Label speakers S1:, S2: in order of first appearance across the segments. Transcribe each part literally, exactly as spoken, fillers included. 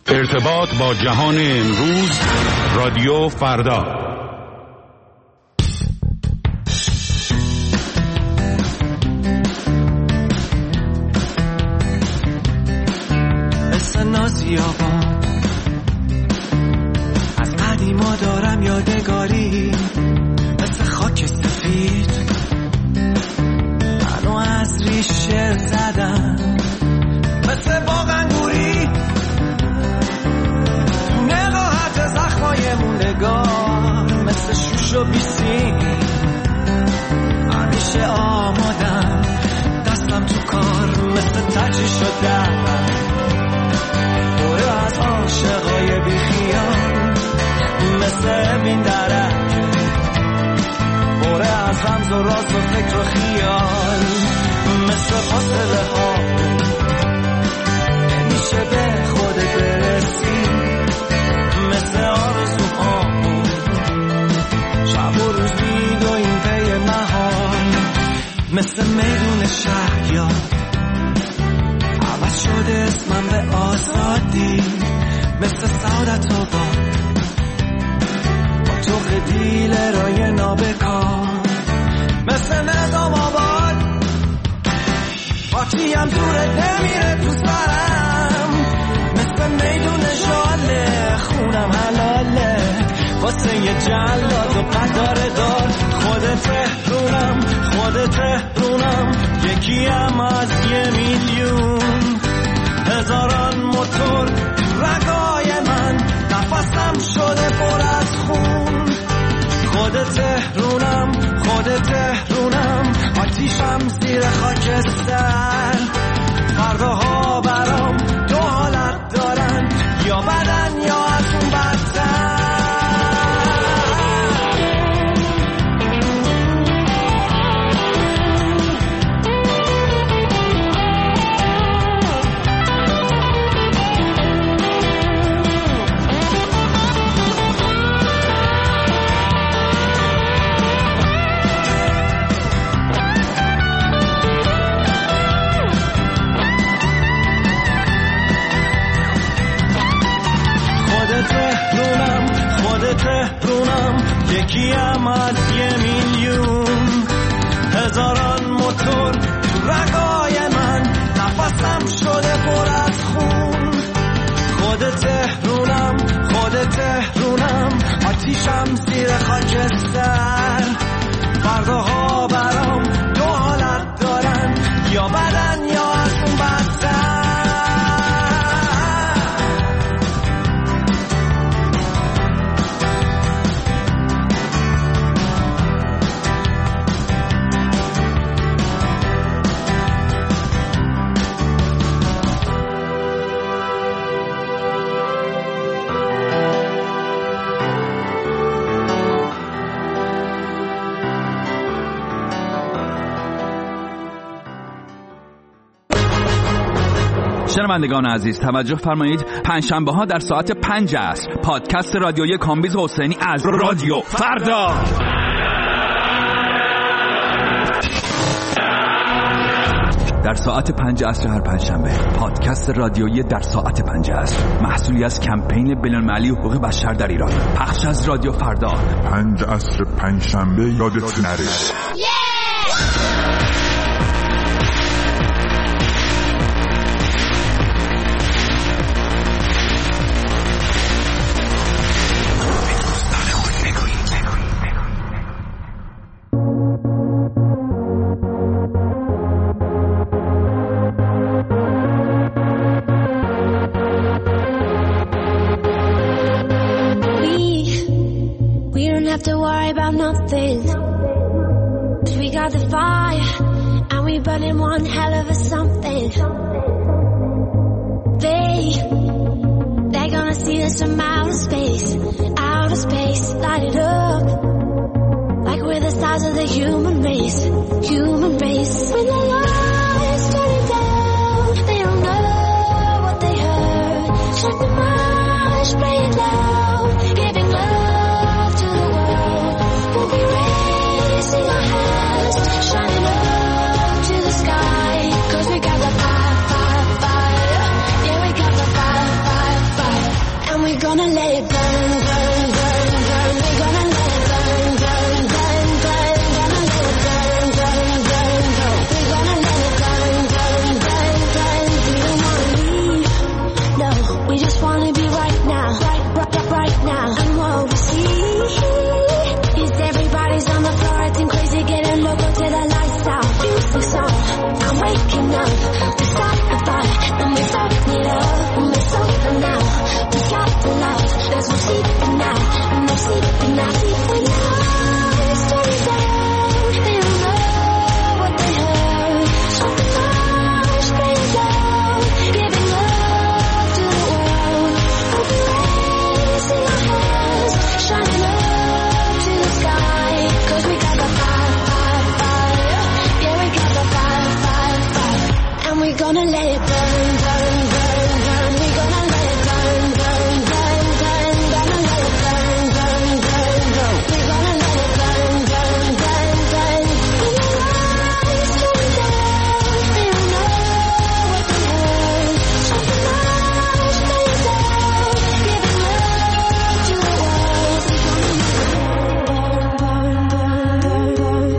S1: ارتباط با جهان امروز، رادیو فردا.
S2: مثل نازیابان از قدیما دارم یادگاری، مثل خاک سفید منو از ریشه زدم، مثل باغ انگوری نقاهت زخمای موندگار، مثل شوش و بیسی همیشه آمادم، دستم تو کار مثل تجی شدم، بره از عاشقای بیخیال مثل بین درک، بره از رمز و راز و فکر و خیال، مثل فاصله ها نمیشه به خودت برسی، مثل آرزوها شب و روز میدویم پی محال، مثل میدون شهر یاد عوض شده اسمم به آزادی، مثل سعادت آباد با تو خدیل رای نابکار، مثل نظام آباد پاکیم دورت نمیره تو سرم، مثل میدون شاله خونم حلاله واسه یه جلاد و قطار دار، خودت تهرونم خودت تهرونم یکیم از یه میلیون، هزاران موتور رگای من نفسم شده پر از خون، خودت تهرونم خودت تهرونم آتیشم زیر خاکستر، فرداها برام دو حالت دارن، یا بدن یا از اون بدتر. تهرونم یکیم از یه میلیون، هزاران موتور رگای من نفسم شده پر از خون، خودت تهرونم خودت تهرونم آتیشم زیر خاکستر، فرداها برام دو حالت دارن، یا بدن یا از اون بدتر.
S3: شنوندگان عزیز توجه فرمایید، پنجشنبه ها در ساعت پنج عصر پادکست رادیویی کامبیز حسینی از رادیو فردا. در ساعت پنج عصر هر پنجشنبه پادکست رادیویی در ساعت پنج عصر، محصولی از کمپین بین‌المللی حقوق بشر در ایران، پخش از رادیو فردا.
S4: پنج عصر پنجشنبه یادت نره.
S5: To worry about nothing, 'cause we got the fire and we burning one hell of a something. They, they're gonna see us from outer space, outer space, light it up like we're the stars of the human race, human race. When the lights turning down, they don't know what they heard. Shut the marsh, play it loud, giving love to the world. We'll be raising our hands, shining up to the sky, 'cause we got the fire, fire, fire. Yeah, we got the fire, fire, fire. gonna let it burn, burn, burn, burn. We're gonna let it burn, burn, burn, burn. Gonna let it burn, burn, burn, burn. We're gonna let it burn, burn, burn, burn. We don't wanna leave, no. We just wanna be right now, right, right, right now. And what we see is everybody's on the floor acting crazy, getting loco till the lights out. Music's on, I'm waking up. We start the fight, and we start it up. And we're sober now, we got the light. There's no sleeping now, no sleeping now. When the lights turn down, they don't know what they heard. Shut the flash, bring it down, giving love to the world. Open raising our hands, shining up to the sky. 'Cause we got the fire, fire, fire. Yeah, we got the fire, fire, fire. And we're gonna let it burn, burn, burn, burn. We're gonna let it burn, burn, burn, burn. Gonna let it burn, burn, burn, burn. We're gonna let it burn, burn, burn, burn. When the lights turn down, they don't know what they heard. Shut the flash, bring it down, giving love to the world. We're gonna burn, burn, burn,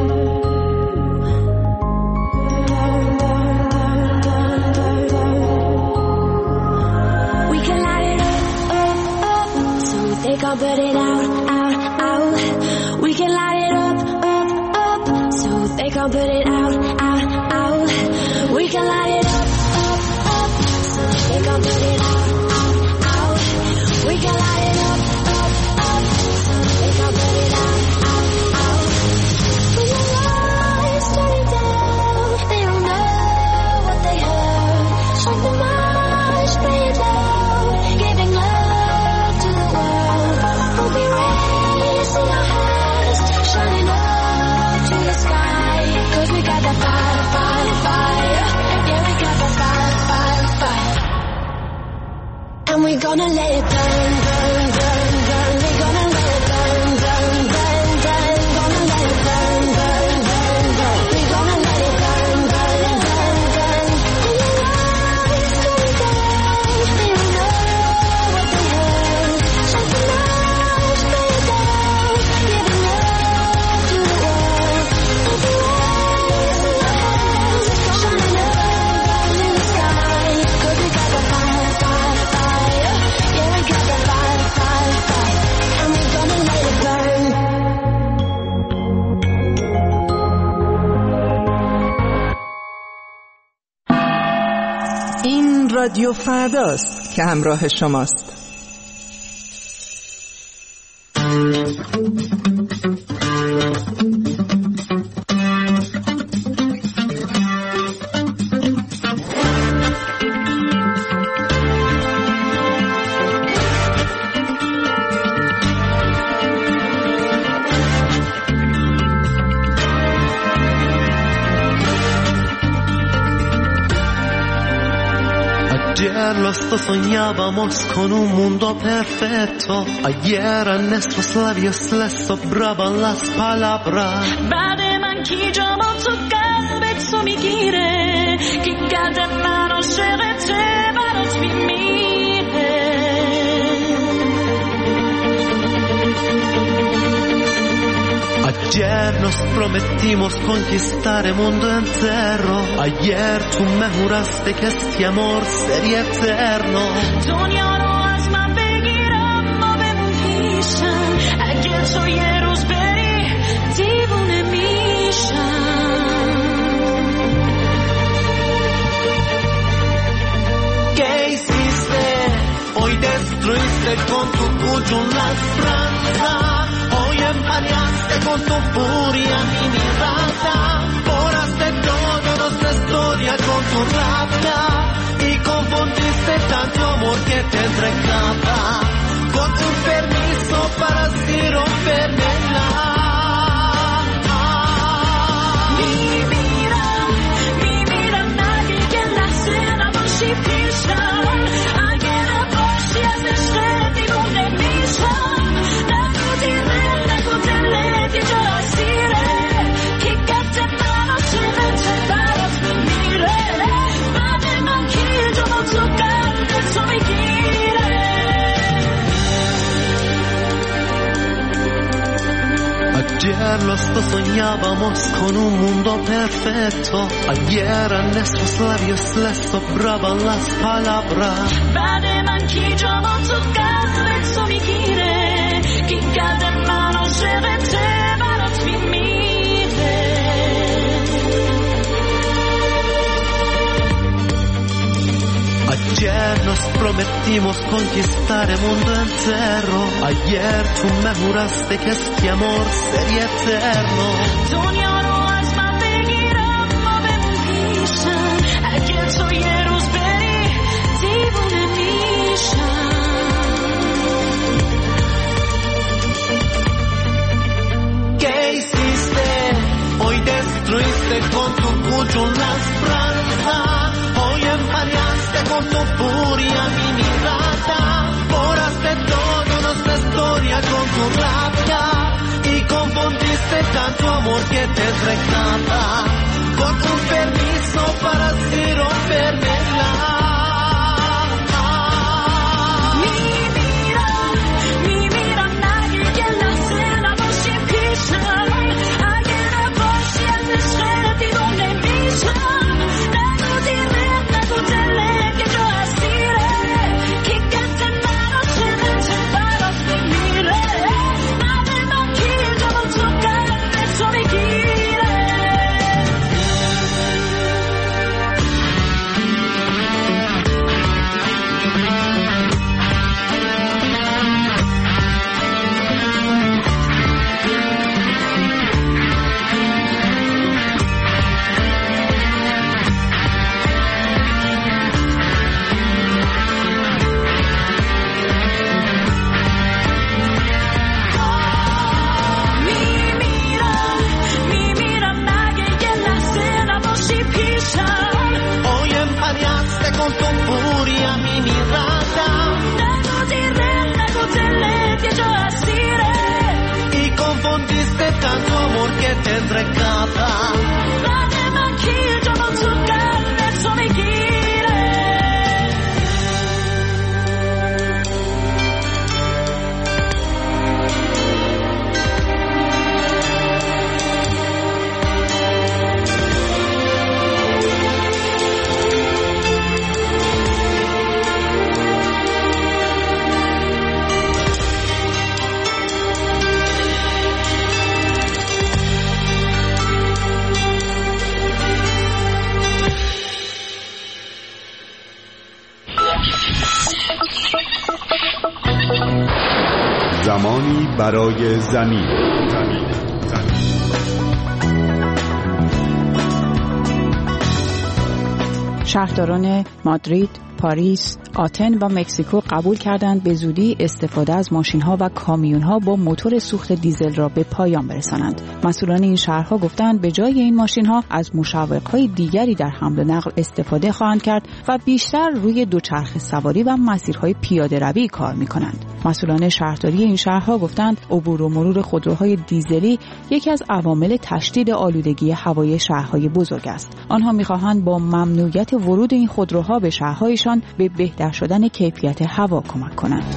S5: burn. We can light it up, up, up, so they can't put it out, out, out. We can light it up, up, up, so they can't put it out, out, out. We can light it up, up, up, so they can't put it out, out, out. We can light it up, up, up, so they can't put it out, out, out. When the lights turn down, they don't know what they heard. Shut the marsh, bring it down, giving love to the world. We'll be raising our hands, shining up to the sky. 'Cause we got the fire, fire, fire. Yeah, we got the fire, fire, fire. And we're gonna let it burn, burn, burn, burn. We're gonna let it burn, burn, burn, burn. Gonna let it burn, burn, burn, burn. We're gonna let it burn, burn, burn, burn. When the lights turn down, they don't know what they heard. Shut the lights, bring it down, giving love to the world. Open raising our hands, shining up in the sky. 'Cause we got the fire, fire, fire. Yeah, we got the fire, fire, fire. And we're gonna let it burn.
S6: این رادیو فرداست که همراه شماست.
S7: Ayer los dos soñábamos con un mundo perfecto. Ayer a nuestros labios les sobraban las palabras.
S8: بعد من کی جامو تو قلبت تو میگیره کی قدر من عاشقته برات میمیره.
S7: Ayer nos prometimos conquistar el mundo entero. Ayer tú me juraste que este amor sería eterno.
S8: دنیا رو از من بگیرم ما بمون پیشم. اگه تو یه روز بری دیوونه میشم.
S7: ¿Qué hiciste? Hoy destruiste con tu puño la esperanza. Hoy empañaste con tu furia mi mirada. Borraste toda nuestra historia con tu rabia. Y confundiste tanto amor que te entregaba. Con tu permiso para así rompermela.
S8: Mi vida, mi vida nadie que la cena no si pisan. Ayer a vos y a este divone misam. Na kutire, na kutile, ti yo asire. Ki katte mano se vence baras mi mire. Bade man ki yo mo tocante so mi gire.
S7: Ayer los dos soñábamos con un mundo perfecto. Ayer a nuestros labios les sobraban las palabras.
S8: بعد من کی جا با تو قلبت تو میگیره کی قلب من عاشقته برات میمیره.
S7: Ayer nos prometimos conquistar el mundo entero. Ayer tú me juraste que este amor sería eterno.
S8: دنیا رو از من بگیرم ما بمون پیشم. اگه تو یه روز بری دیوونه میشم.
S7: ¿Qué hiciste? Hoy destruiste con tu puño la esperanza. Hoy empañaste con tu furia mi mirada. Borraste toda nuestra historia con tu rabia. Y confundiste tanto amor que te rescata. Con tu permiso para así rompermela.
S8: Mi mira, mi mira nadie que la cena باشی پیشم. اگه نباشی از عشق دیوونه میشم. نگو دیره نگو دله که جا اسیره کی قد من عاشقته برات میمیره. بعد من کی جا با تو قلب تو میگیره. میمیرم میمیرم مگه یه لحظه نباشی پیشم.
S7: Hoy empañaste con tu furia mi mirada.
S8: نگو دیره نگو دله که جا اسیره
S7: Y confundiste tanto amor que te rescata.
S8: بعد من کی جا با تو قلب تو میگیره.
S1: زمانی برای زمین.
S9: شهرداران مادرید، پاریس، آتن و مکزیکو قبول کردند به زودی استفاده از ماشین‌ها و کامیون‌ها با موتور سوخت دیزل را به پایان برسانند. مسئولان این شهرها گفتند به جای این ماشین‌ها از مشوق‌های دیگری در حمل و نقل استفاده خواهند کرد و بیشتر روی دوچرخه سواری و مسیرهای پیاده‌روی کار می‌کنند. مسئولان شهرداری این شهرها گفتند عبور و مرور خودروهای دیزلی یکی از عوامل تشدید آلودگی هوای شهرهای بزرگ است. آنها می‌خواهند با ممنوعیت ورود این خودروها به شهرهایشان به بهتر شدن کیفیت هوا کمک کنند.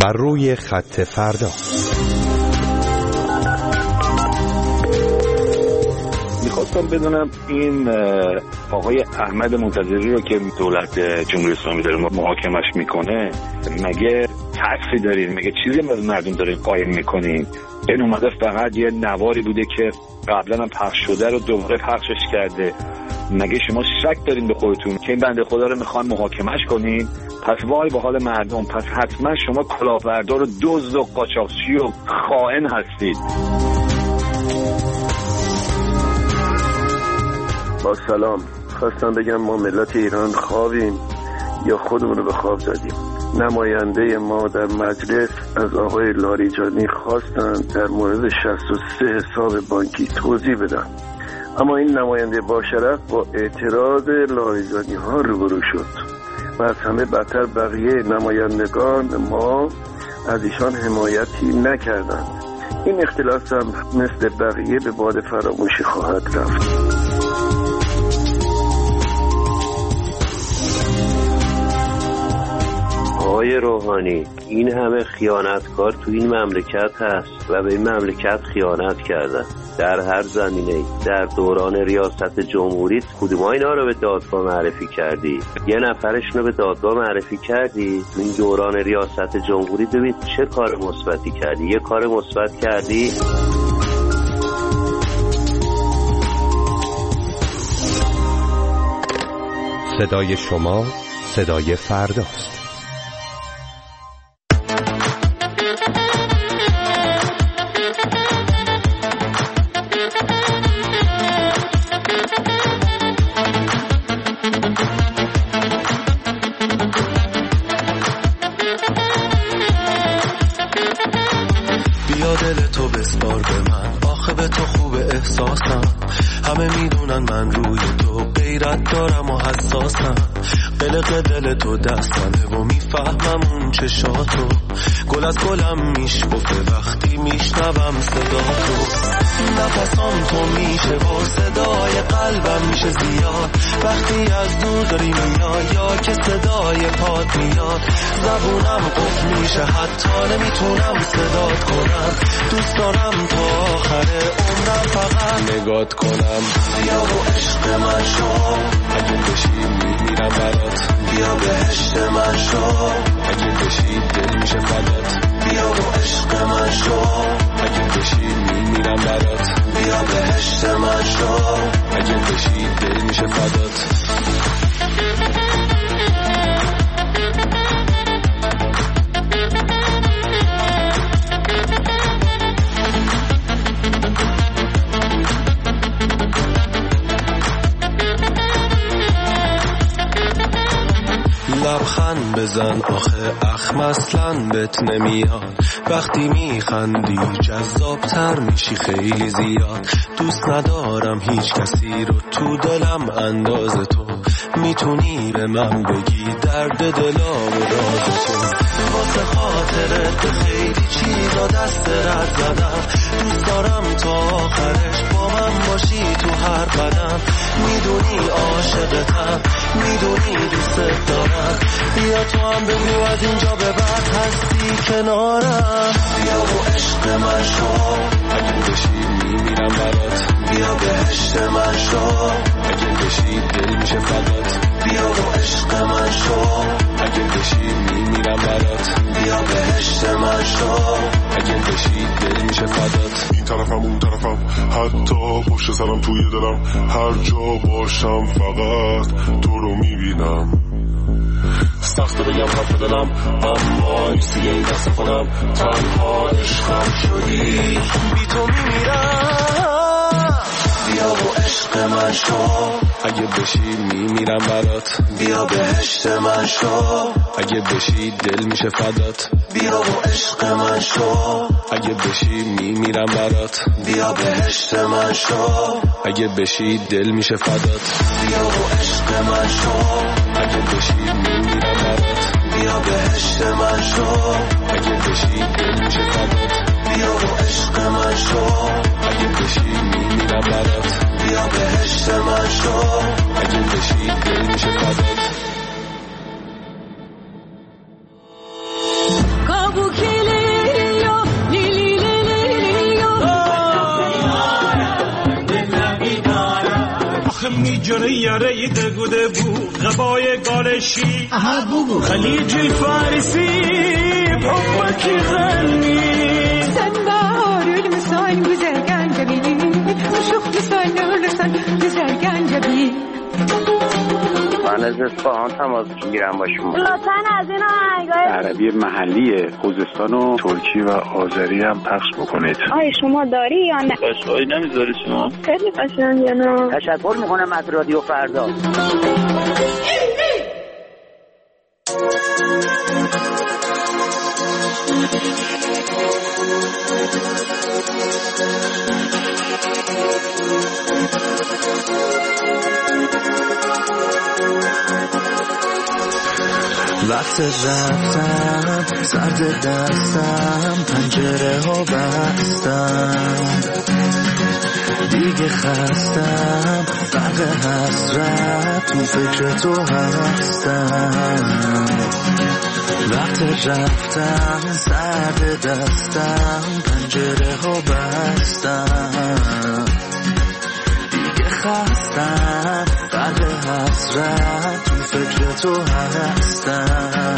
S10: بر روی خط فردا.
S11: میخواستم بدونم این آقای احمد منتظری رو که دولت جمهوری اسلامی داره محاکمش میکنه، مگه تأثیری دارین؟ مگه چیزی از مردم دارین قایم میکنین؟ این اومده فقط یه نواری بوده که قبلا هم پخش شده رو دوباره پخشش کرده. مگه شما شک دارین به خودتون که این بنده خدا رو میخوان محاکمش کنین؟ پس وای به حال مردم، پس حتما شما کلاهبردار و دزد و قاچاقچی و خائن هستید.
S12: با سلام، خواستم بگم ما ملت ایران خوابیم یا خودمون رو به خواب زدیم. نماینده ما در مجلس از آقای لاریجانی خواستن در مورد شصت و سه حساب بانکی توضیح بدن، اما این نماینده با شرف با اعتراض لاریجانی ها روبرو شد و از همه بدتر بقیه نمایندگان ما از ایشان حمایتی نکردند. این اختلاس هم مثل بقیه به باد فراموشی خواهد رفت.
S13: آقای روحانی، این همه خیانتکار تو این مملکت هست و به این مملکت خیانت کردن در هر زمینه. در دوران ریاست جمهوریت کدوم اینا رو به دادگاه معرفی کردی؟ یه نفرشون رو به دادگاه معرفی کردی؟ این دوران ریاست جمهوری ببین چه کار مثبتی کردی؟ یه کار مثبت کردی؟
S10: صدای شما صدای فرداست.
S7: دل تو بسپار به من، آخه به تو خوب احساسم. همه میدونن من روی تو غیرت دارم و حساسم. قلق دل تو دستانه و میفهمم اون چشاتو. گل از گلم میشکفه وقتی میشنوم صدا تو. نفسام تو میشه و صدای قلبم میشه زیاد وقتی از دور داری میای یا که صدای پات میاد. زبونم قفل میشه حتی نمیتونم صدات کنم. دوست دارم تا آخر عمرم فقط نگات کنم. بیا و عشق من شو، اگه بشی میمیرم برات. بیا بهشت من شو، اگه بشی دل میشه فدات. بیا و عشق من شو، اگه بشی میمیرم برات. بیا بهشت من شو، اگه بشی دل میشه فدات. لبخند بزن آخه اخم اصلا بهت نمیاد. وقتی میخندی جذابتر میشی خیلی زیاد. دوست ندارم هیچ کسی رو تو دلم انداز تو. میتونی به من بگی درد دلا و راز تو. واسه خاطرت خیلی چیزا دست رد زدم. دوست دارم تا آخرش با من باشی تو هر قدم. میدونی عاشقتم، میدونی دوست دارم. بیا تو هم بگو از اینجا به بعد هستی کنارم. بیا و عشق من شو، اگه بشی میمیرم برات. بیا بهشت من شو، اگه بشی دل میشه فدات. بیا و عشق من شو، اگه بشی میمیرم برات. بیا بهشت من شو، اگه بشی دل میشه فدات.
S4: این طرفم اون طرفم حتی پشت سرم توی دلم. هر جا باشم فقط تو رو میبینم. سخت بگم حرف دلم اما نیستی این دست خودم. تنها عشقم شدی،
S7: بی تو میمیرم. بیا و عشق من شو،
S13: اگه بشی میمیرم برات.
S7: بیا بهشت من شو،
S13: اگه بشی دل میشه فدات.
S7: بیا و عشق من شو،
S13: اگه بشی میمیرم برات.
S7: بیا بهشت من شو،
S13: اگه بشی دل میشه فدات.
S7: بیا و عشق من شو،
S13: اگه بشی میمیرم برات.
S7: بیا بهشت من شو،
S13: اگه بشی دل میشه فدات.
S7: بیا و عشق من شو،
S13: اگه بشی میمیرم برات.
S7: بیا بهشت من شو،
S13: اگه بشی دل میشه فدات.
S8: کابوک
S14: میجره یاره دگوده بو غبای گالشی
S7: اها بو
S14: خلیجی فارسی حبکی غنی
S15: sen baharül misal güzel gencebi uşuk misal nurlusan güzel gencebi
S13: من از اصفهان تماس میگیرم با شما.
S16: لطفاً از این آهنگای
S11: عربی محلی خوزستان و ترکی و آذری هم پخش بکنید.
S16: آیا شما داری یا نه؟
S11: قشنگی نمیذاری شما؟
S16: خیلی قشنگه نه.
S13: تشکر میکنم از رادیو فردا.
S2: وقت رفتم سرد دستم پنجره ها بستم دیگه خستم فرق حسرت تو فکر تو هستم وقت رفتم سرد دستم پنجره ها بستم دیگه خستم فرق حسرت تو فکر تو هستم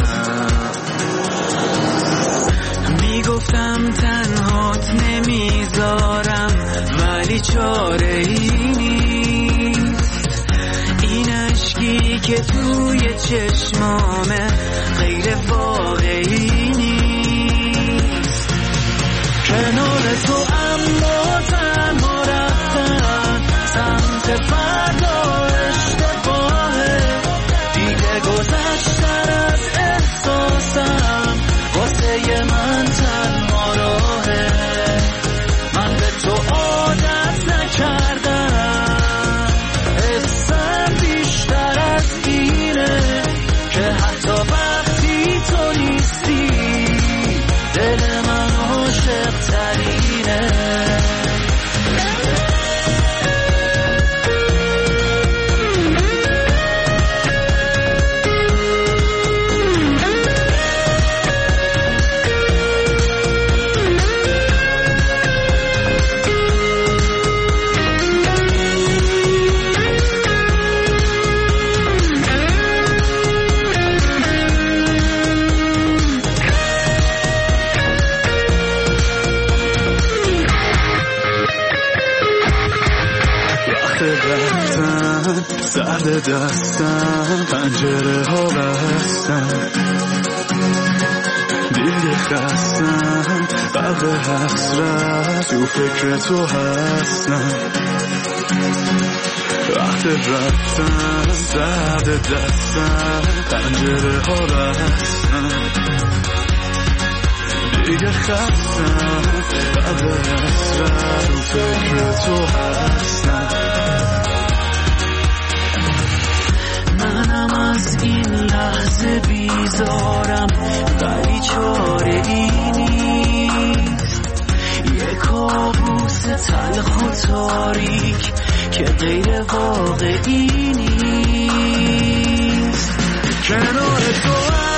S2: میگفتم تنهات نمیذارم ولی چاره ای نیست این عشقی که توی چشمامه غیر واقعی نیست کنار تو اما تنها رفتن سمت فردا اشتباهه دیگه گذشتن از احساسم واسه من تنها راهه من به تو عادت نکردم حسم بیشتر از اینه که حتی وقتی تو نیستی دل من عاشق ترینه سرد دستم پنجره ها بستم دیگه خستم برق حسرت تو فکر تو هستم وقت رفتم سرد دستم پنجره ها بستم دیگه خستم برق حسرت تو فکر تو هستم منم از این لحظه بیزارم ولی چاره ای نیست یه کابوس تلخ و تاریک که غیر واقعی نیست کنار تو